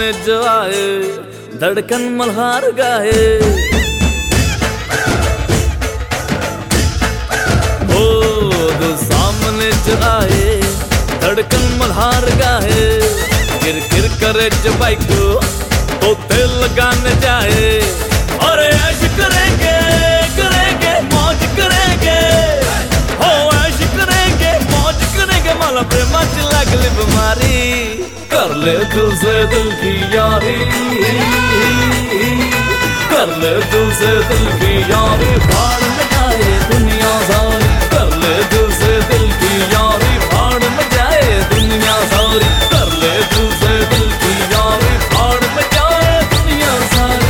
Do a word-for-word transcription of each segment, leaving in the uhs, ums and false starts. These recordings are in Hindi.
सामने जो आए धड़कन मल्हार गाए। ओ जो सामने जो आए धड़कन मल्हार गाए। गिर गिर करे जो बाइक तो तेल लगाने जाए। और ऐश करेंगे करेंगे मौज करेंगे, हो ऐश करेंगे मौज करेंगे। माला प्रेमा चिल्ला गली बीमारी कर ले दिल से दिल की यारी, कर ले दिल से दिल की यारी। फाड़ में जाए दुनिया सारी, कर ले दिल से दिल की यारी। फाड़ में जाए दुनिया सारी, कर ले दिल से दिल की यारी। फाड़ में जाए दुनिया सारी।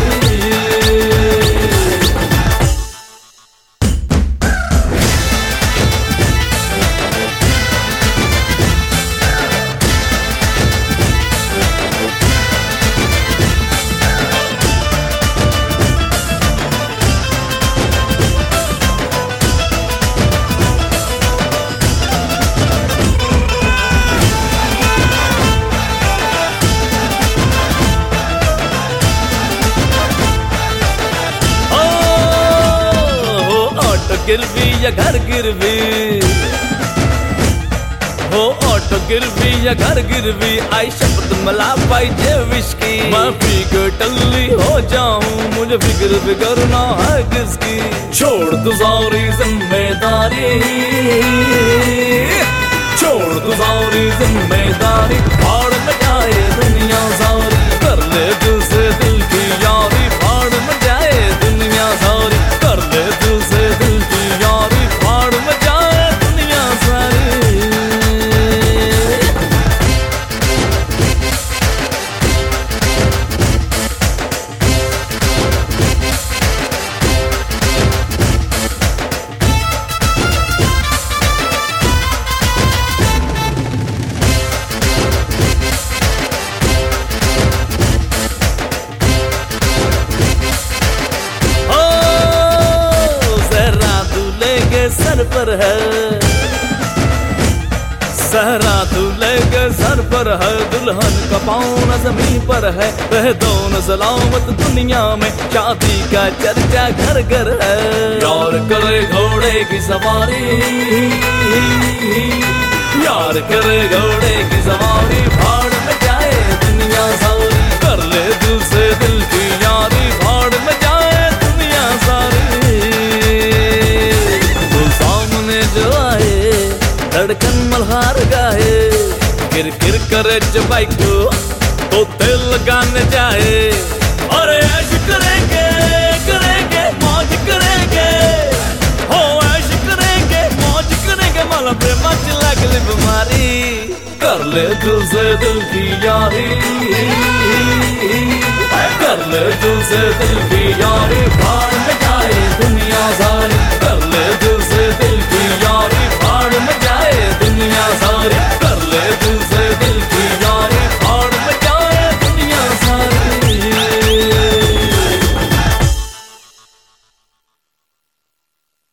गिरवी या घर गिरवी, हो ऑटो गिरवी या घर गिरवी। आई शब्द मला पाहिजे विस्की, मैं पी के टल्ली हो जाऊं मुझे फिक्र फिक्र ना है किसकी। छोड़ तू सारी जिम्मेदारी, छोड़ तू सारी जिम्मेदारी। फाड़ में जाए दुनिया सारी, कर ले दिल से दिल की यारी। फाड़ में जाए दुनिया सारी, कर ले दिल से दिल की यारी। फाड़ में जाए दुनिया सारी। सर पर है सहरा दूल्हे के सर पर है। दुल्हन का पाँव जमीन पर है। वह दोनों सलामत दुनिया में, शादी का चर्चा घर घर है। यार करे घोड़े की सवारी, यार करे घोड़े की सवारी। फाड़ में जाए दुनिया सारी, कर ले दिल से दिल की यारी। फाड़ में जाए दुनिया सारी। जो आए धड़कन मल्हार गाए। गिर गिर करे जो बाइक तो तेल लगाने जाए। और ऐश करेंगे करेंगे मौज करेंगे, हो ऐश करेंगे मौज करेंगे। माला प्रेमा चिल्ला गली बीमारी कर ले दिल से दिल की यारी, कर ले दिल से दिल की यारी। फाड़ में जाए दुनिया सारी, कर ले